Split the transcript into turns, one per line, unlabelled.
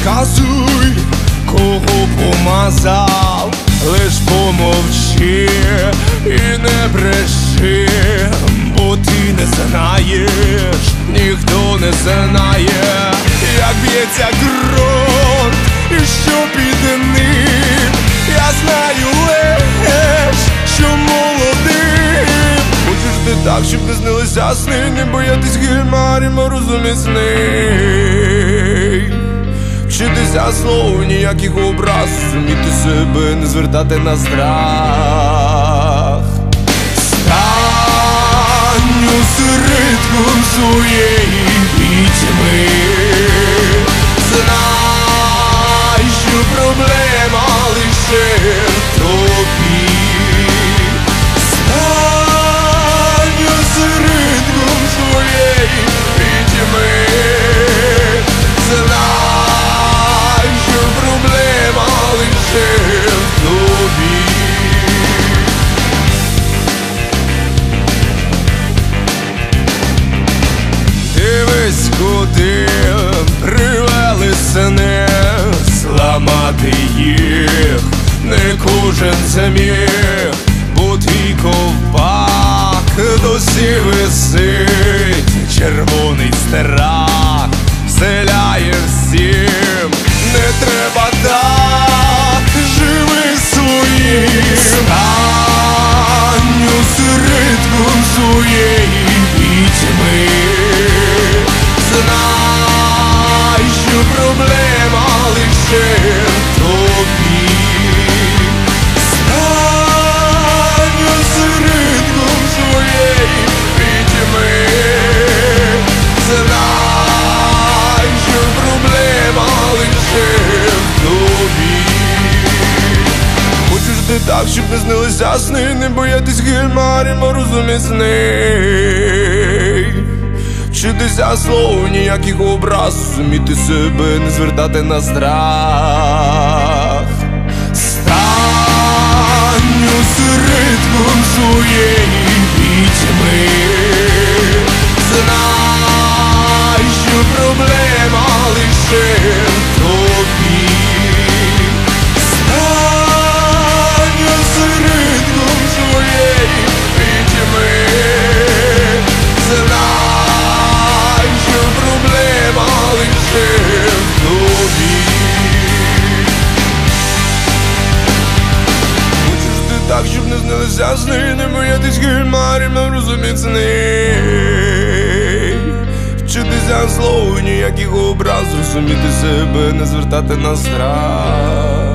розказуй, кого помазав, лиш помовчи і не бреши, бо ти не знаєш, ніхто не знає, як б'ється ґрунт і що під ним. Я знаю лиш, що молодим. Хочеш ти так, щоб не снилися сни, не боятись химарі морозу міцний. Вчитися слову, ніяких образ, зуміти себе, не звертати на страх. Стань у середку своєї пітьми, знай, що проблема лише в тобі. Стань у середку своєї пітьми, знай, що проблема лише в тобі. Дивись, куди привели сини, зламати їх не кожен зміг, бо твій ковпак досі висить, червоний страх вселяє всім. Не треба так, живи своїм. Стань у середку своєї пітьми, знай, що проблема лише в тобі. Стань у середку своєї пітьми, знай, що проблема лише в тобі. Хочеш ти так, щоб не снилися сни, не боятись химарі морозу міцний. Вчитися слову, ніяких образ, зуміти себе, не звертати на страх. Стань у середку своєї пітьми, знай, що проблема лише в тобі. Стань у середку своєї пітьми, знай, що проблема лише в тобі. Хочеш ти так, щоб не снилися сни, не боятись химарі морозу міцний. Вчитися слову, ніяких образ, розуміти себе, не звертати на страх.